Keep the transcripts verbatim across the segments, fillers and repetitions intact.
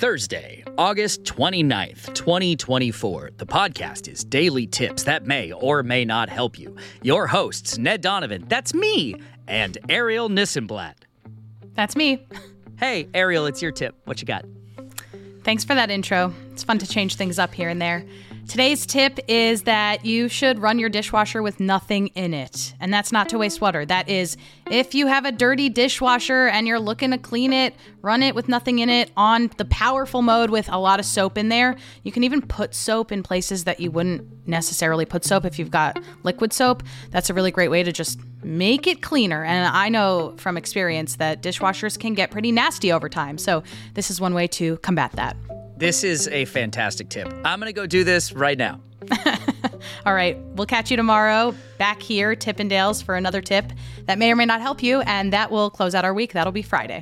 Thursday, August twenty-ninth, twenty twenty-four. The podcast is Daily Tips that may or may not help you. Your hosts, Ned Donovan, that's me, and Ariel Nissenblatt. That's me. Hey, Ariel, it's your tip. What you got? Thanks for that intro. It's fun to change things up here and there. Today's tip is that you should run your dishwasher with nothing in it. And that's not to waste water. That is, if you have a dirty dishwasher and you're looking to clean it, run it with nothing in it on the powerful mode with a lot of soap in there. You can even put soap in places that you wouldn't necessarily put soap if you've got liquid soap. That's a really great way to just make it cleaner. And I know from experience that dishwashers can get pretty nasty over time. So this is one way to combat that. This is a fantastic tip. I'm going to go do this right now. All right. We'll catch you tomorrow back here, Tippendales, for another tip that may or may not help you. And that will close out our week. That'll be Friday.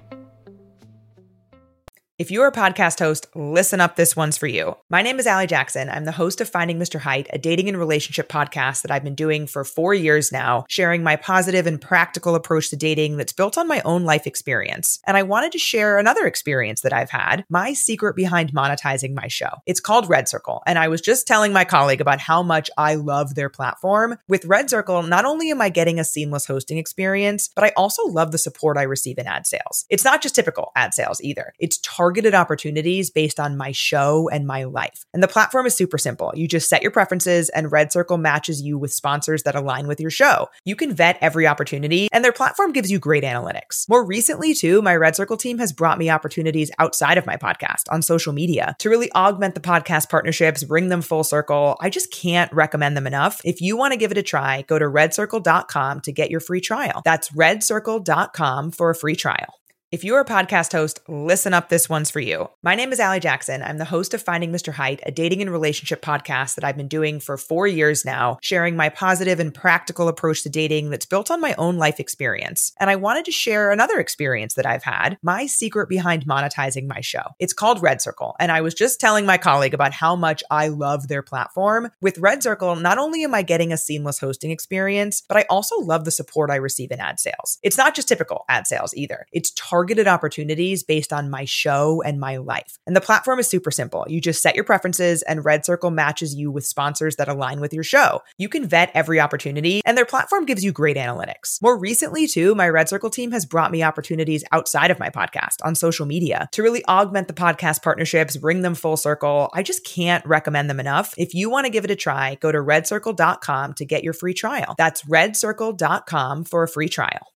If you're a podcast host, listen up, this one's for you. My name is Allie Jackson. I'm the host of Finding Mister Height, a dating and relationship podcast that I've been doing for four years now, sharing my positive and practical approach to dating that's built on my own life experience. And I wanted to share another experience that I've had, my secret behind monetizing my show. It's called Red Circle, and I was just telling my colleague about how much I love their platform. With Red Circle, not only am I getting a seamless hosting experience, but I also love the support I receive in ad sales. It's not just typical ad sales either. It's targeted opportunities based on my show and my life. And the platform is super simple. You just set your preferences and Red Circle matches you with sponsors that align with your show. You can vet every opportunity and their platform gives you great analytics. More recently too, my Red Circle team has brought me opportunities outside of my podcast on social media to really augment the podcast partnerships, bring them full circle. I just can't recommend them enough. If you want to give it a try, go to red circle dot com to get your free trial. That's red circle dot com for a free trial. If you're a podcast host, listen up, this one's for you. My name is Allie Jackson. I'm the host of Finding Mister Height, a dating and relationship podcast that I've been doing for four years now, sharing my positive and practical approach to dating that's built on my own life experience. And I wanted to share another experience that I've had, my secret behind monetizing my show. It's called Red Circle, and I was just telling my colleague about how much I love their platform. With Red Circle, not only am I getting a seamless hosting experience, but I also love the support I receive in ad sales. It's not just typical ad sales either. It's targeted targeted opportunities based on my show and my life. And the platform is super simple. You just set your preferences and Red Circle matches you with sponsors that align with your show. You can vet every opportunity and their platform gives you great analytics. More recently too, my Red Circle team has brought me opportunities outside of my podcast on social media to really augment the podcast partnerships, bring them full circle. I just can't recommend them enough. If you want to give it a try, go to red circle dot com to get your free trial. That's red circle dot com for a free trial.